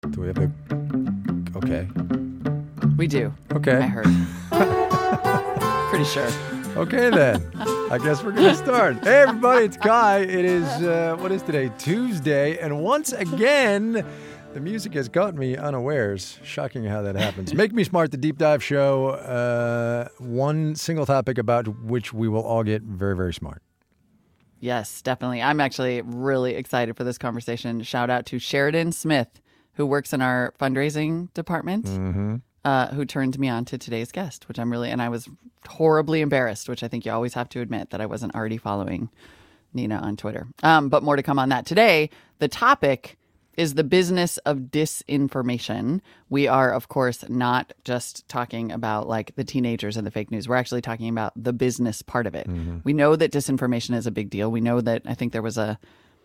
Do we have a... Okay. We do. Okay. I heard. Pretty sure. Okay, then. I guess we're going to start. Hey, everybody, it's Guy. It is, what is today? Tuesday. And once again, the music has caught me unawares. Shocking how that happens. Make Me Smart, the deep dive show. One single topic about which we will all get very, very smart. Yes, definitely. I'm actually really excited for this conversation. Shout out to Sheridan Smith, who works in our fundraising department, who turned me on to today's guest, which and I was horribly embarrassed, which I think you always have to admit that I wasn't already following Nina on Twitter. But more to come on that. Today, the topic is the business of disinformation. We are, of course, not just talking about like the teenagers and the fake news. We're actually talking about the business part of it. We know that disinformation is a big deal. We know that, I think there was a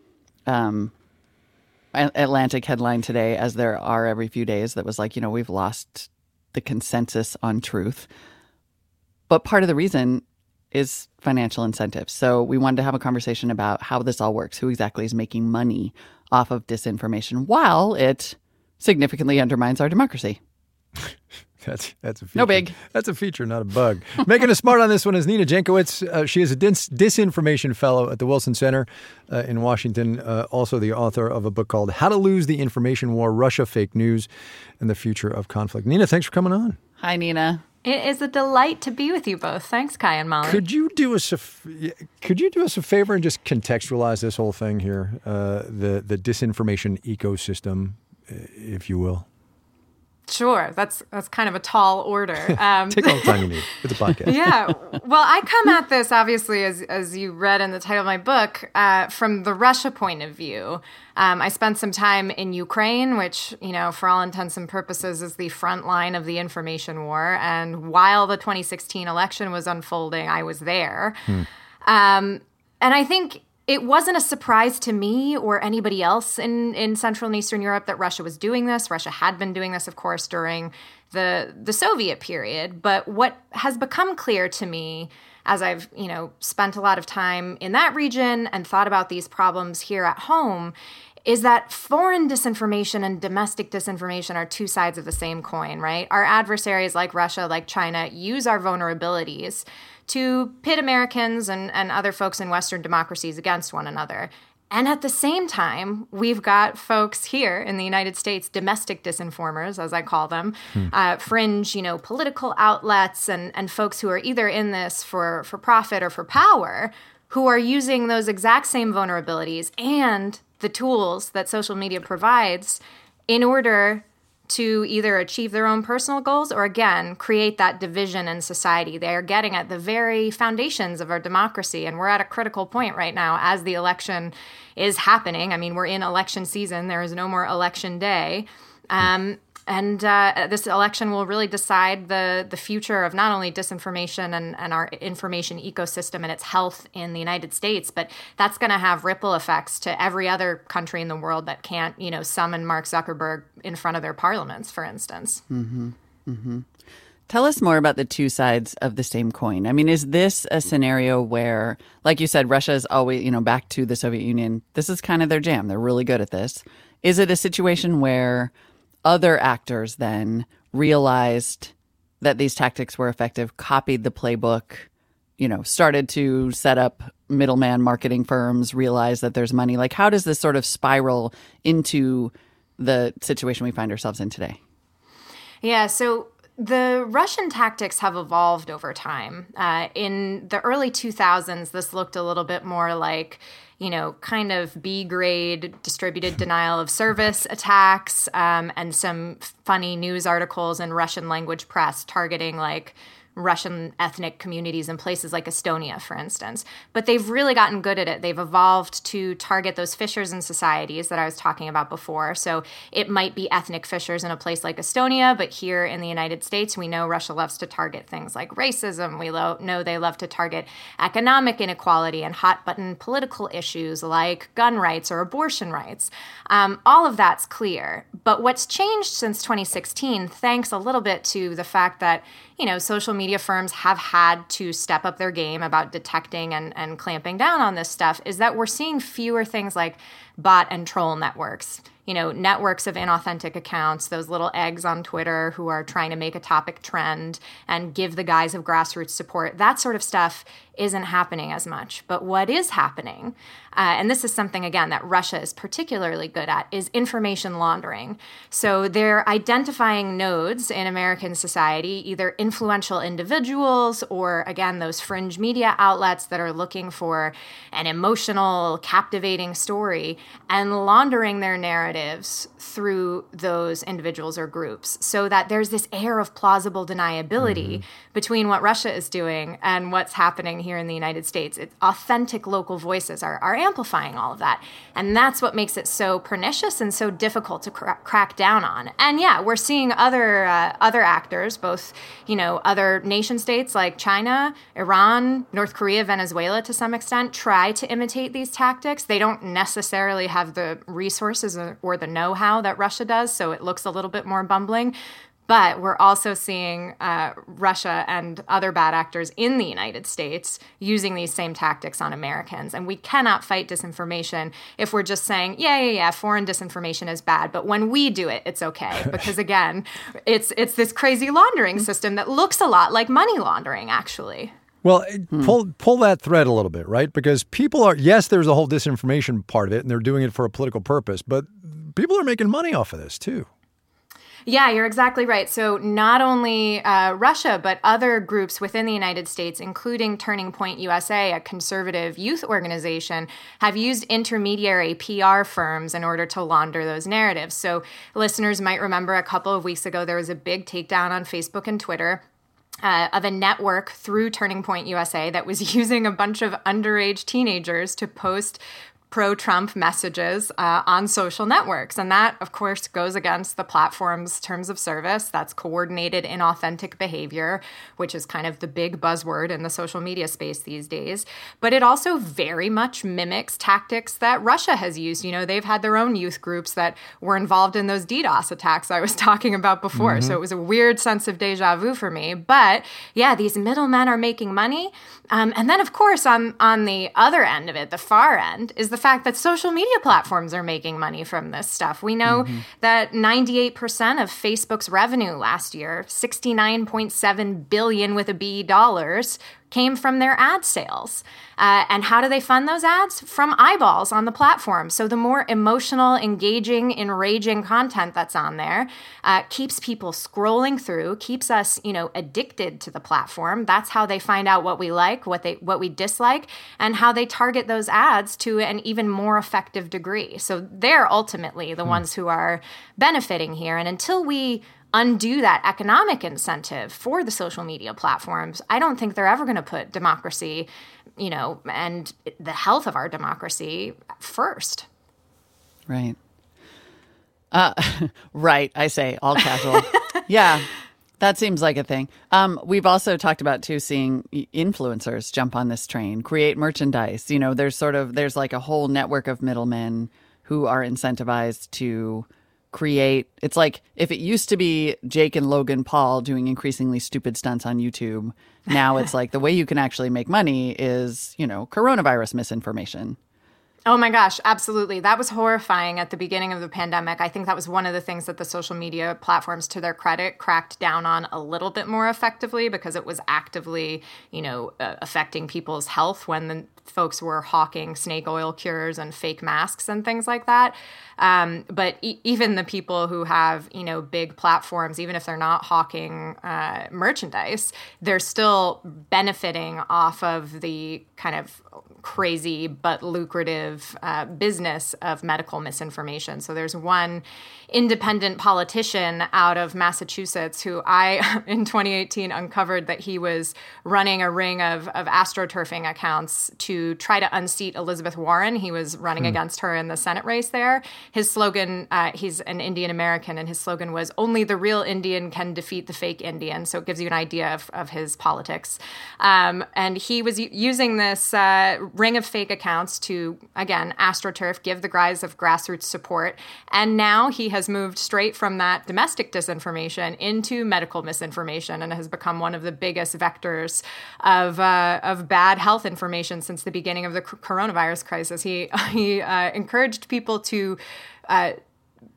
Atlantic headline today, as there are every few days, that was like, we've lost the consensus on truth. But part of the reason is financial incentives. So we wanted to have a conversation about how this all works, who exactly is making money off of disinformation while it significantly undermines our democracy. That's a feature. No big. That's a feature, not a bug. Making us smart on this one is Nina Jankowicz. She is a disinformation fellow at the Wilson Center in Washington, also the author of a book called How to Lose the Information War, Russia, Fake News, and the Future of Conflict. Nina, thanks for coming on. Hi, Nina. It is a delight to be with you both. Thanks, Kai and Molly. Could you do us a favor and just contextualize this whole thing here, the disinformation ecosystem, if you will? Sure. That's kind of a tall order. Take all the time you need. It's a podcast. Yeah. Well, I come at this, obviously, as you read in the title of my book, from the Russia point of view. I spent some time in Ukraine, which, for all intents and purposes is the front line of the information war. And while the 2016 election was unfolding, I was there. And I think it wasn't a surprise to me or anybody else in Central and Eastern Europe that Russia was doing this. Russia had been doing this, of course, during the Soviet period. But what has become clear to me as I've, spent a lot of time in that region and thought about these problems here at home is that foreign disinformation and domestic disinformation are two sides of the same coin, right? Our adversaries like Russia, like China, use our vulnerabilities to pit Americans and other folks in Western democracies against one another. And at the same time, we've got folks here in the United States, domestic disinformers, as I call them, fringe, political outlets and folks who are either in this for profit or for power, who are using those exact same vulnerabilities and the tools that social media provides in order to either achieve their own personal goals or, again, create that division in society. They are getting at the very foundations of our democracy, and we're at a critical point right now as the election is happening. I mean, we're in election season. There is no more election day. And this election will really decide the future of not only disinformation and our information ecosystem and its health in the United States, but that's going to have ripple effects to every other country in the world that can't, summon Mark Zuckerberg in front of their parliaments, for instance. Tell us more about the two sides of the same coin. I mean, is this a scenario where, like you said, Russia is always, back to the Soviet Union. This is kind of their jam. They're really good at this. Is it a situation where other actors then realized that these tactics were effective, copied the playbook, started to set up middleman marketing firms, realized that there's money? Like, how does this sort of spiral into the situation we find ourselves in today? Yeah, so the Russian tactics have evolved over time. In the early 2000s, this looked a little bit more like, kind of B-grade distributed denial of service attacks and some funny news articles in Russian language press targeting like Russian ethnic communities in places like Estonia, for instance. But they've really gotten good at it. They've evolved to target those fissures in societies that I was talking about before. So it might be ethnic fissures in a place like Estonia, but here in the United States, we know Russia loves to target things like racism. We know they love to target economic inequality and hot-button political issues like gun rights or abortion rights. All of that's clear. But what's changed since 2016, thanks a little bit to the fact that social media firms have had to step up their game about detecting and clamping down on this stuff, is that we're seeing fewer things like bot and troll networks. networks of inauthentic accounts, those little eggs on Twitter who are trying to make a topic trend and give the guise of grassroots support. That sort of stuff isn't happening as much. But what is happening, and this is something, again, that Russia is particularly good at, is information laundering. So they're identifying nodes in American society, either influential individuals or, again, those fringe media outlets that are looking for an emotional, captivating story, and laundering their narratives through those individuals or groups so that there's this air of plausible deniability between what Russia is doing and what's happening here in the United States. It's authentic local voices are amplifying all of that. And that's what makes it so pernicious and so difficult to crack down on. And yeah, we're seeing other actors, both, other nation states like China, Iran, North Korea, Venezuela to some extent, try to imitate these tactics. They don't necessarily have the resources or the know-how that Russia does, so it looks a little bit more bumbling. But we're also seeing Russia and other bad actors in the United States using these same tactics on Americans. And we cannot fight disinformation if we're just saying, yeah, foreign disinformation is bad. But when we do it, it's okay. Because, again, it's this crazy laundering system that looks a lot like money laundering, actually. Well, pull that thread a little bit, right? Because people are, yes, there's a whole disinformation part of it, and they're doing it for a political purpose. But people are making money off of this, too. Yeah, you're exactly right. So not only Russia, but other groups within the United States, including Turning Point USA, a conservative youth organization, have used intermediary PR firms in order to launder those narratives. So listeners might remember a couple of weeks ago, there was a big takedown on Facebook and Twitter of a network through Turning Point USA that was using a bunch of underage teenagers to post pro-Trump messages on social networks. And that, of course, goes against the platform's terms of service. That's coordinated inauthentic behavior, which is kind of the big buzzword in the social media space these days. But it also very much mimics tactics that Russia has used. They've had their own youth groups that were involved in those DDoS attacks I was talking about before. So it was a weird sense of deja vu for me. But yeah, these middlemen are making money. And then, of course, on the other end of it, the far end, is the fact that social media platforms are making money from this stuff. We know that 98% of Facebook's revenue last year, $69.7 billion with a B dollars, came from their ad sales. And how do they fund those ads? From eyeballs on the platform. So the more emotional, engaging, enraging content that's on there keeps people scrolling through, keeps us, addicted to the platform. That's how they find out what we like, what we dislike, and how they target those ads to an even more effective degree. So they're ultimately the ones who are benefiting here. And until we undo that economic incentive for the social media platforms, I don't think they're ever going to put democracy, and the health of our democracy first. Right. Right, I say, all casual. Yeah, that seems like a thing. We've also talked about, too, seeing influencers jump on this train, create merchandise. There's like a whole network of middlemen who are incentivized to create. It's like if it used to be Jake and Logan Paul doing increasingly stupid stunts on YouTube, now it's like the way you can actually make money is, coronavirus misinformation. Oh my gosh, absolutely. That was horrifying at the beginning of the pandemic. I think that was one of the things that the social media platforms, to their credit, cracked down on a little bit more effectively because it was actively, affecting people's health when the folks were hawking snake oil cures and fake masks and things like that. But even the people who have, big platforms, even if they're not hawking merchandise, they're still benefiting off of the kind of crazy but lucrative business of medical misinformation. So there's one independent politician out of Massachusetts who I, in 2018, uncovered that he was running a ring of astroturfing accounts to try to unseat Elizabeth Warren. He was running against her in the Senate race there. His slogan, he's an Indian American, and his slogan was, "Only the real Indian can defeat the fake Indian." So it gives you an idea of his politics. And he was using this ring of fake accounts to, again, AstroTurf, give the guise of grassroots support. And now he has moved straight from that domestic disinformation into medical misinformation and has become one of the biggest vectors of bad health information since the beginning of the coronavirus crisis. He encouraged people to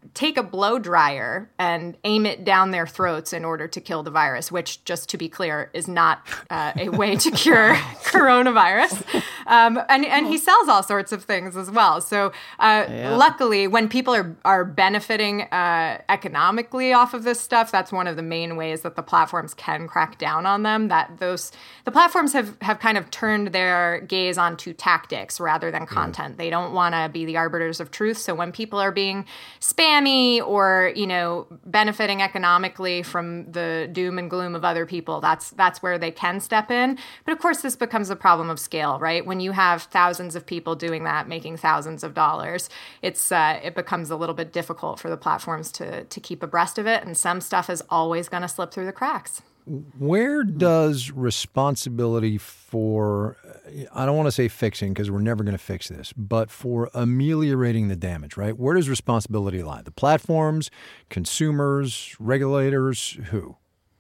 take a blow dryer and aim it down their throats in order to kill the virus, which, just to be clear, is not a way to cure coronavirus. And he sells all sorts of things as well. So luckily, when people are benefiting economically off of this stuff, that's one of the main ways that the platforms can crack down on them. The platforms have kind of turned their gaze onto tactics rather than content. They don't want to be the arbiters of truth. So when people are being spammy or, benefiting economically from the doom and gloom of other people, that's where they can step in. But of course, this becomes a problem of scale, right? When you have thousands of people doing that, making thousands of dollars, it becomes a little bit difficult for the platforms to keep abreast of it. And some stuff is always going to slip through the cracks. Where does responsibility for, I don't want to say fixing because we're never going to fix this, but for ameliorating the damage, right? Where does responsibility lie? The platforms, consumers, regulators, who?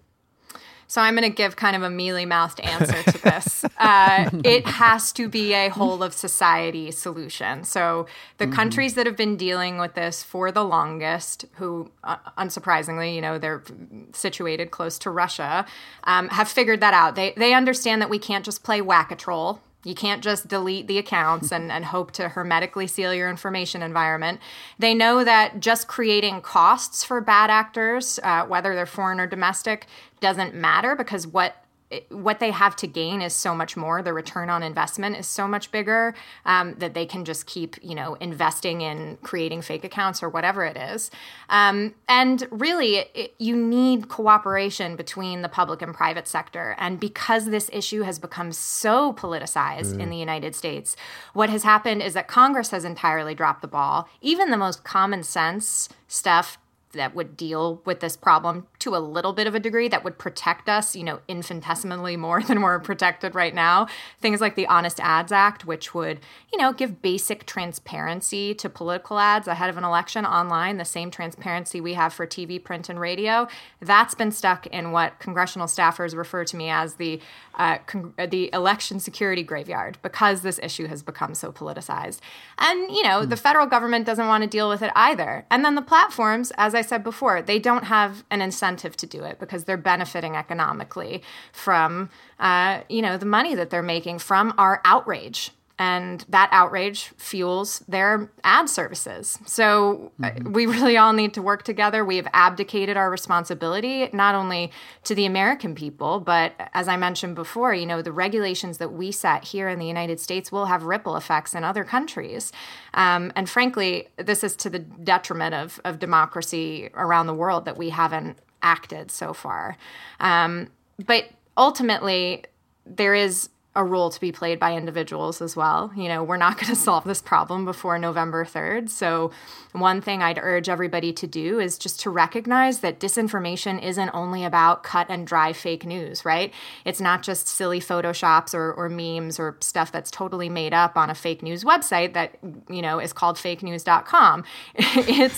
So I'm going to give kind of a mealy-mouthed answer to this. It has to be a whole-of-society solution. So the countries that have been dealing with this for the longest, who, unsurprisingly, they're situated close to Russia, have figured that out. They understand that we can't just play whack-a-troll. You can't just delete the accounts and hope to hermetically seal your information environment. They know that just creating costs for bad actors, whether they're foreign or domestic, doesn't matter because what they have to gain is so much more. The return on investment is so much bigger that they can just keep, investing in creating fake accounts or whatever it is. And really, you need cooperation between the public and private sector. And because this issue has become so politicized in the United States, what has happened is that Congress has entirely dropped the ball. Even the most common sense stuff that would deal with this problem to a little bit of a degree, that would protect us, infinitesimally more than we're protected right now. Things like the Honest Ads Act, which would, give basic transparency to political ads ahead of an election online, the same transparency we have for TV, print, and radio. That's been stuck in what congressional staffers refer to me as the election security graveyard because this issue has become so politicized. And, the federal government doesn't want to deal with it either. And then the platforms, as I said before, they don't have an incentive to do it because they're benefiting economically from, the money that they're making from our outrage. And that outrage fuels their ad services. So we really all need to work together. We have abdicated our responsibility, not only to the American people, but as I mentioned before, the regulations that we set here in the United States will have ripple effects in other countries. And frankly, this is to the detriment of democracy around the world that we haven't acted so far. But ultimately, there is a role to be played by individuals as well. We're not going to solve this problem before November 3rd. So one thing I'd urge everybody to do is just to recognize that disinformation isn't only about cut and dry fake news, right? It's not just silly Photoshops or memes or stuff that's totally made up on a fake news website that, is called fakenews.com. It's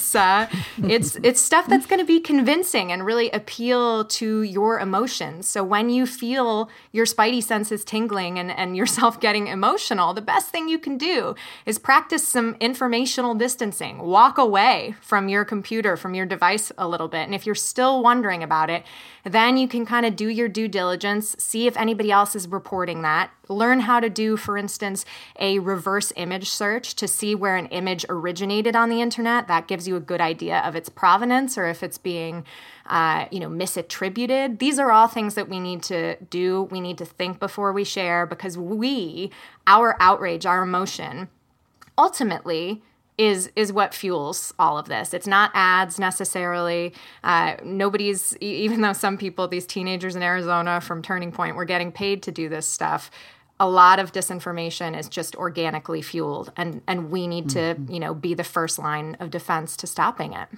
stuff that's going to be convincing and really appeal to your emotions. So when you feel your spidey senses tingling and yourself getting emotional, the best thing you can do is practice some informational distancing. Walk away from your computer, from your device a little bit. And if you're still wondering about it, then you can kind of do your due diligence, see if anybody else is reporting that. Learn how to do, for instance, a reverse image search to see where an image originated on the internet. That gives you a good idea of its provenance or if it's being misattributed. These are all things that we need to do. We need to think before we share because our outrage, our emotion, ultimately is what fuels all of this. It's not ads necessarily. Even though some people, these teenagers in Arizona from Turning Point, were getting paid to do this stuff, a lot of disinformation is just organically fueled. And we need to, be the first line of defense to stopping it.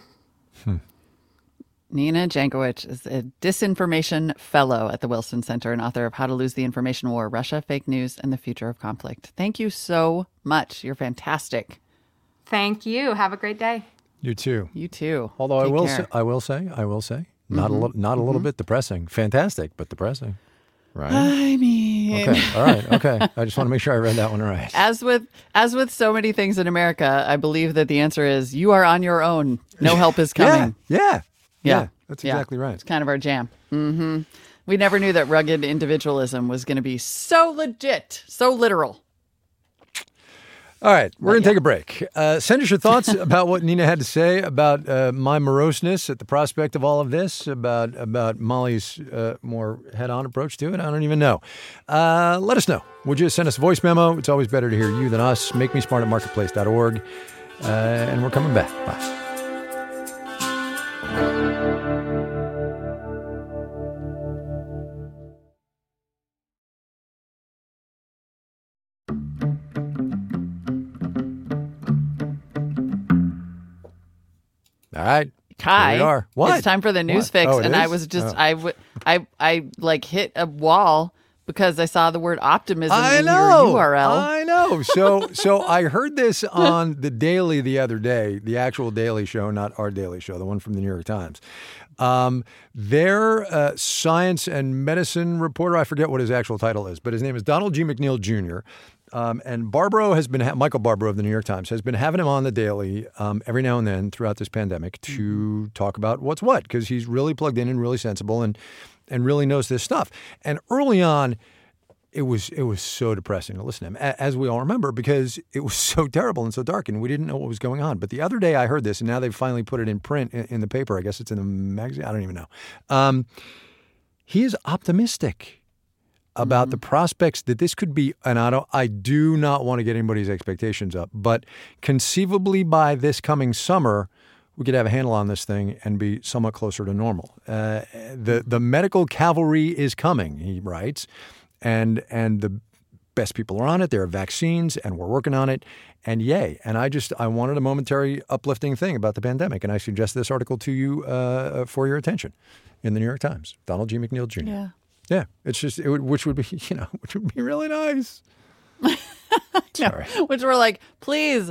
Nina Jankowicz is a disinformation fellow at the Wilson Center and author of How to Lose the Information War, Russia, Fake News, and the Future of Conflict. Thank you so much. You're fantastic. Thank you. Have a great day. You too. You too. Although I will say, not a little bit depressing. Fantastic, but depressing. right? I mean, Okay, all right, okay. I just want to make sure I read that one right. as with so many things in America, I believe that the answer is you are on your own. No help is coming. Yeah. That's exactly right. It's kind of our jam. We never knew that rugged individualism was going to be so legit, so literal. All right, we're going to take a break. Send us your thoughts about what Nina had to say about my moroseness at the prospect of all of this, about Molly's more head-on approach to it. I don't even know. Let us know. Would you send us a voice memo? It's always better to hear you than us. Make me smart at marketplace.org. And we're coming back. Bye. All right. Kai, Here we are. What? It's time for the news What? fix, Oh, it and I is? was just I like hit a wall because I saw the word optimism in your URL. I know. So I heard this on the Daily the other day, the actual Daily Show, not our Daily Show, the one from the New York Times. Their science and medicine reporter, I forget what his actual title is, but his name is Donald G. McNeil Jr. And Barbaro has been, Michael Barbaro of the New York Times has been having him on the Daily every now and then throughout this pandemic to talk about what's what, because he's really plugged in and really sensible and really knows this stuff. And early on, it was so depressing to listen to him, as we all remember, because it was so terrible and so dark, and we didn't know what was going on. But the other day I heard this, and now they've finally put it in print in the paper. I guess it's in the magazine. I don't even know. He is optimistic about the prospects that this could be, and I do not want to get anybody's expectations up, but conceivably by this coming summer, we could have a handle on this thing and be somewhat closer to normal. The medical cavalry is coming, he writes, and the best people are on it. There are vaccines, and we're working on it, and yay. And I wanted a momentary uplifting thing about the pandemic, and I suggest this article to you for your attention in the New York Times. Donald G. McNeil Jr. Yeah. Yeah, it's just which would be really nice. Sorry, Which we're like, please.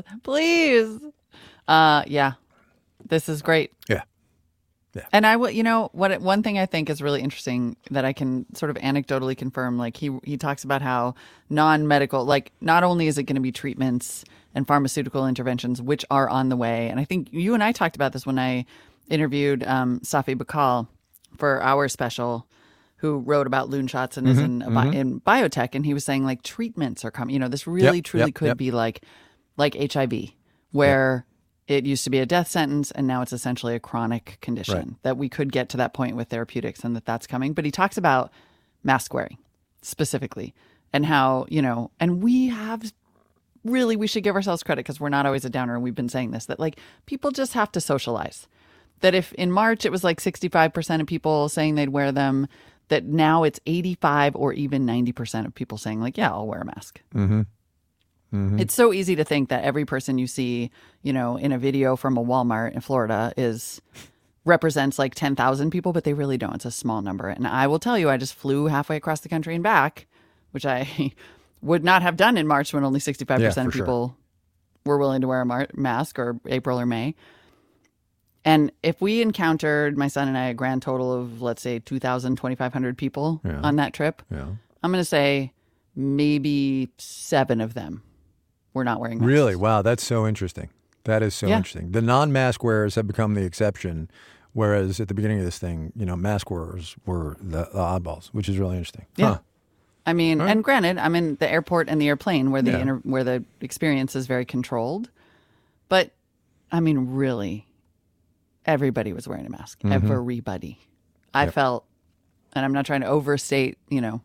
Yeah, this is great. Yeah. And one thing I think is really interesting that I can sort of anecdotally confirm, like he talks about how non-medical, like not only is it going to be treatments and pharmaceutical interventions, which are on the way. And I think you and I talked about this when I interviewed Safi Bakal for our special, who wrote about loon shots and is in biotech, and he was saying like treatments are coming. This really truly could be like HIV, where it used to be a death sentence and now it's essentially a chronic condition, that we could get to that point with therapeutics and that's coming. But he talks about mask wearing specifically and how, and we should give ourselves credit because we're not always a downer, and we've been saying this, that like people just have to socialize. That if in March it was like 65% of people saying they'd wear them, that now it's 85 or even 90% of people saying like, yeah, I'll wear a mask. It's so easy to think that every person you see, in a video from a Walmart in Florida represents like 10,000 people, but they really don't. It's a small number. And I will tell you, I just flew halfway across the country and back, which I would not have done in March when only 65% of people were willing to wear a mask, or April or May. And if we encountered, my son and I, a grand total of, let's say, 2,000, 2,500 people on that trip, I'm going to say maybe 7 of them were not wearing masks. Really? Wow, that's so interesting. That is so interesting. The non-mask wearers have become the exception, whereas at the beginning of this thing, mask wearers were the oddballs, which is really interesting. Yeah. Huh. I mean, and granted, I'm in the airport and the airplane where where the experience is very controlled. But, I mean, really, everybody was wearing a mask. Everybody. I felt, and I'm not trying to overstate,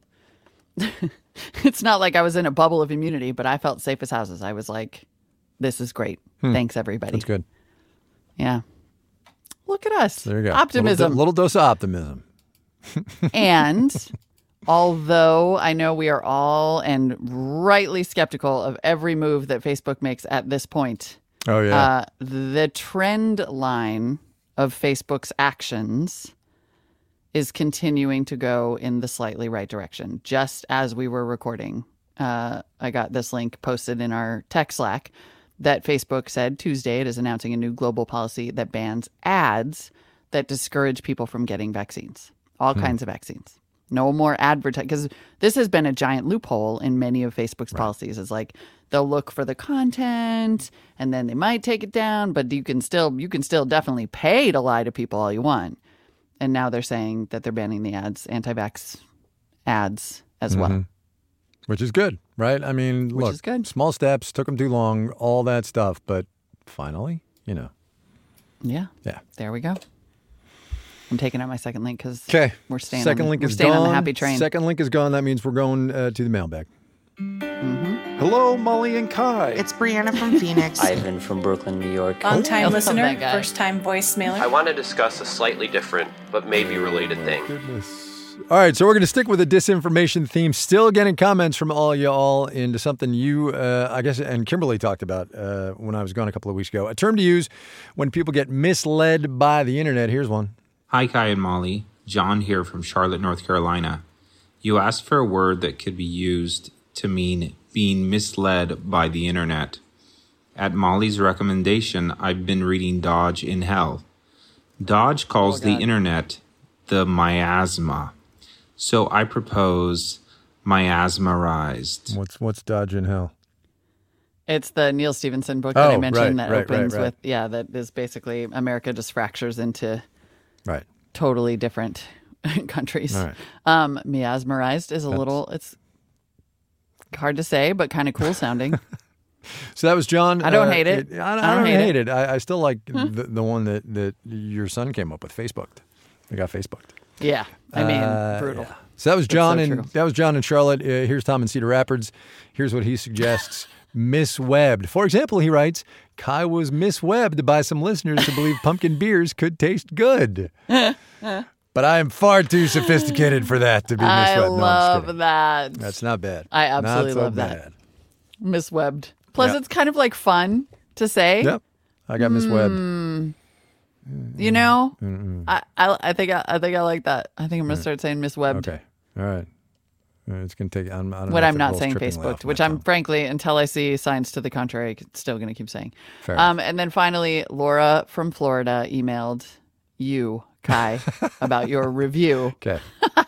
it's not like I was in a bubble of immunity, but I felt safe as houses. I was like, this is great. Thanks, everybody. That's good. Yeah. Look at us. There you go. Optimism. Little dose of optimism. And although I know we are all and rightly skeptical of every move that Facebook makes at this point, the trend line of Facebook's actions is continuing to go in the slightly right direction. Just as we were recording, I got this link posted in our tech Slack that Facebook said Tuesday it is announcing a new global policy that bans ads that discourage people from getting vaccines, all kinds of vaccines. No more advertising, because this has been a giant loophole in many of Facebook's policies. It's like they'll look for the content and then they might take it down, but you can still definitely pay to lie to people all you want. And now they're saying that they're banning the ads, anti-vax ads as well. Which is good, right? I mean, look, is good. Small steps, took them too long, all that stuff, but finally, Yeah. Yeah. There we go. I'm taking out my second link because Okay. we're staying, Second link we're is staying gone. on the happy train. Second link is gone. That means we're going to the mailbag. Hello, Molly and Kai. It's Brianna from Phoenix. Ivan from Brooklyn, New York. Long-time love listener, that guy. first-time voicemailer. I want to discuss a slightly different but maybe related thing. Goodness. All right, so we're going to stick with the disinformation theme. Still getting comments from all y'all into something you, I guess, and Kimberly talked about when I was gone a couple of weeks ago. A term to use when people get misled by the internet. Here's one. Hi, Kai and Molly. John here from Charlotte, North Carolina. You asked for a word that could be used to mean being misled by the internet. At Molly's recommendation, I've been reading Dodge in Hell. Dodge calls the internet the miasma. So I propose miasmerized. What's Dodge in Hell? It's the Neil Stephenson book that I mentioned right, that opens right. with, that is basically America just fractures into Right. totally different countries. All right. Miasmerized is it's hard to say, but kind of cool sounding. So that was John. I don't hate it. I don't hate it. I still like the one that your son came up with, Facebooked. We got Facebooked. Yeah. I mean, brutal. Yeah. So that was John so true. that was John in Charlotte. Here's Tom in Cedar Rapids. Here's what he suggests. Miswebbed. For example, he writes, Kai was miswebbed by some listeners who believe pumpkin beers could taste good. But I am far too sophisticated for that to be miswebbed. I No, I'm just love kidding. that. That's not bad. I absolutely Not so love that. bad. Miswebbed. Plus, Yeah. it's kind of like fun to say. Yep. I got miswebbed. You know, I think I like that. I think I'm gonna start saying miswebbed. Okay. All right. It's going to take, I don't know When if I'm it not rolls saying trippingly Facebook, off my which I'm tongue. frankly, until I see signs to the contrary, still going to keep saying. Fair. And then finally, Laura from Florida emailed you, Kai, about your review Okay.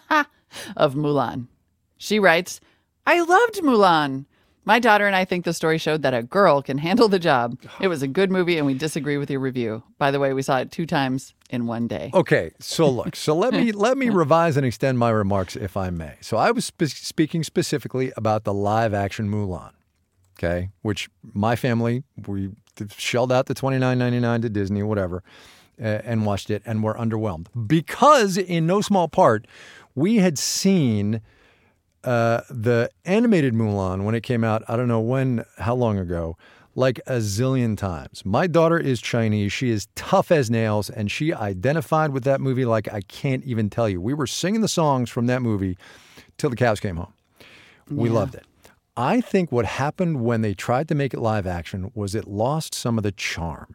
of Mulan. She writes, I loved Mulan. My daughter and I think the story showed that a girl can handle the job. It was a good movie and we disagree with your review. By the way, we saw it 2 times in one day. Okay, so look, let me revise and extend my remarks if I may. So I was speaking specifically about the live action Mulan, okay, which my family, we shelled out the $29.99 to Disney or whatever and watched it and were underwhelmed because in no small part we had seen the animated Mulan when it came out, I don't know how long ago, like a zillion times. My daughter is Chinese. She is tough as nails, and she identified with that movie like I can't even tell you. We were singing the songs from that movie till the cows came home. We loved it. I think what happened when they tried to make it live action was it lost some of the charm.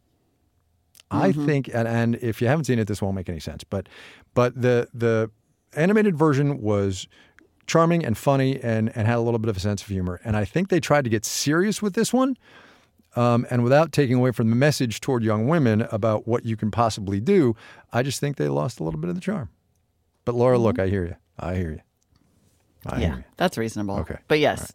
I think, and if you haven't seen it, this won't make any sense, but the animated version was charming and funny and had a little bit of a sense of humor. And I think they tried to get serious with this one. And without taking away from the message toward young women about what you can possibly do, I just think they lost a little bit of the charm. But Laura, look, I hear you. I hear you. That's reasonable. Okay. But yes,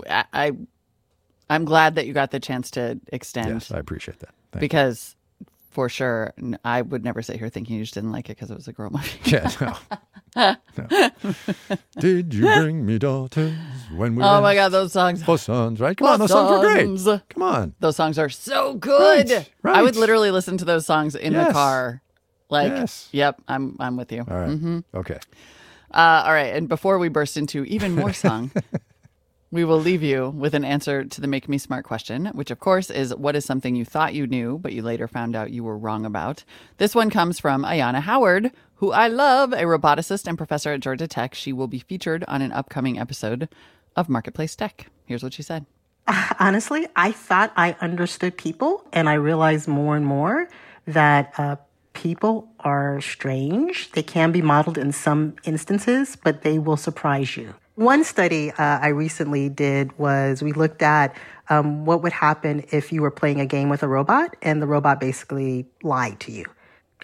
I'm glad that you got the chance to extend. Yes, I appreciate that. Thank you. because for sure, I would never sit here thinking you just didn't like it because it was a girl movie. Yeah, no. Did you bring me daughters when we Oh my God, those songs. for sons, right? Come on, those songs were great. Sons. Come on. Those songs are so good. Right. I would literally listen to those songs in the Yes. car. Like, Yes. yep, I'm with you. All right. Okay. All right, and before we burst into even more song, we will leave you with an answer to the Make Me Smart question, which of course is what is something you thought you knew, but you later found out you were wrong about. This one comes from Ayana Howard, who I love, a roboticist and professor at Georgia Tech. She will be featured on an upcoming episode of Marketplace Tech. Here's what she said. Honestly, I thought I understood people, and I realized more and more that people are strange. They can be modeled in some instances, but they will surprise you. One study I recently did was we looked at what would happen if you were playing a game with a robot and the robot basically lied to you.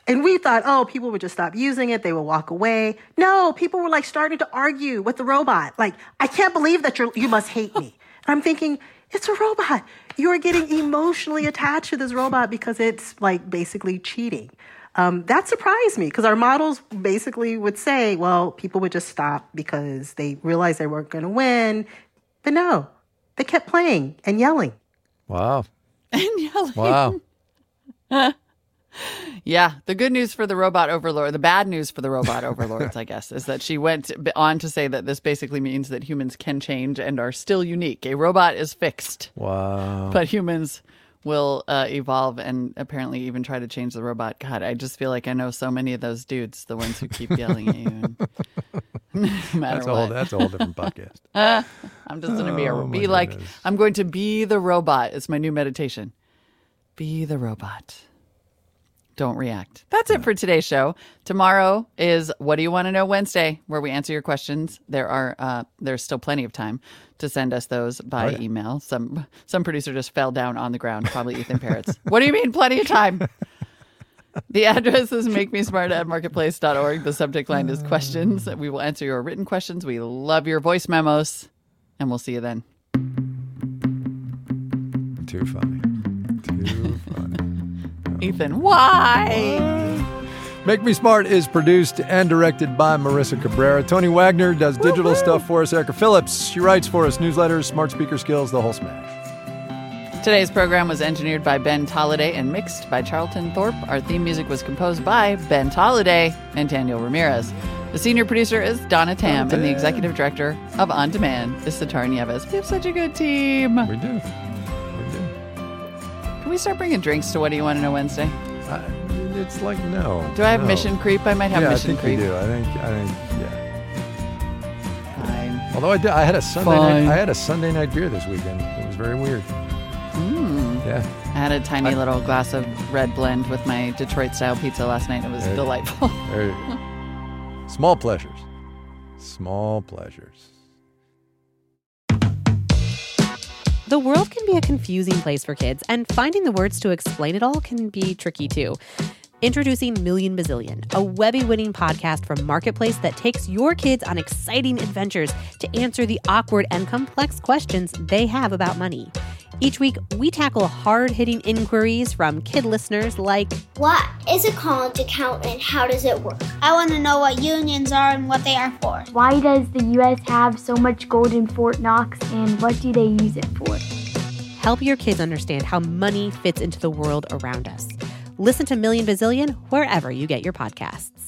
And we thought, oh, people would just stop using it. They would walk away. No, people were like starting to argue with the robot. Like, I can't believe that you must hate me. And I'm thinking, it's a robot. You are getting emotionally attached to this robot because it's like basically cheating. That surprised me because our models basically would say, well, people would just stop because they realized they weren't going to win. But no, they kept playing and yelling. Wow. And yelling. Wow. Yeah, the good news for the robot overlord, the bad news for the robot overlords, I guess, is that she went on to say that this basically means that humans can change and are still unique. A robot is fixed. Wow. But humans will evolve and apparently even try to change the robot. God, I just feel like I know so many of those dudes, the ones who keep yelling at you. And no matter what. That's a whole different podcast. I'm just going to be like, I'm going to be the robot. It's my new meditation. Be the robot. Don't react. That's it for today's show. Tomorrow is What Do You Want to Know Wednesday, where we answer your questions. There's still plenty of time to send us those by email. Some producer just fell down on the ground, probably Ethan Parrots. What do you mean, plenty of time? The address is makemesmart@marketplace.org. The subject line is questions. We will answer your written questions. We love your voice memos, and we'll see you then. Too funny. Too funny. Ethan, why? Make Me Smart is produced and directed by Marissa Cabrera. Tony Wagner does digital stuff for us. Erica Phillips, she writes for us newsletters, smart speaker skills, the whole smash. Today's program was engineered by Ben Tolliday and mixed by Charlton Thorpe. Our theme music was composed by Ben Tolliday and Daniel Ramirez. The senior producer is Donna Tam, and the executive director of On Demand is Sitar Nieves. We have such a good team. We do. Can we start bringing drinks to What Do You Want to Know Wednesday? It's like no. Do I have mission creep? I might have mission creep. Yeah, I think yeah. Fine. Although I had a Sunday night beer this weekend. It was very weird. Yeah. I had a tiny little glass of red blend with my Detroit style pizza last night. It was delightful. There you go. Small pleasures. Small pleasures. The world can be a confusing place for kids, and finding the words to explain it all can be tricky too. Introducing Million Bazillion, a Webby-winning podcast from Marketplace that takes your kids on exciting adventures to answer the awkward and complex questions they have about money. Each week, we tackle hard-hitting inquiries from kid listeners like, what is a college account and how does it work? I want to know what unions are and what they are for. Why does the U.S. have so much gold in Fort Knox and what do they use it for? Help your kids understand how money fits into the world around us. Listen to Million Bazillion wherever you get your podcasts.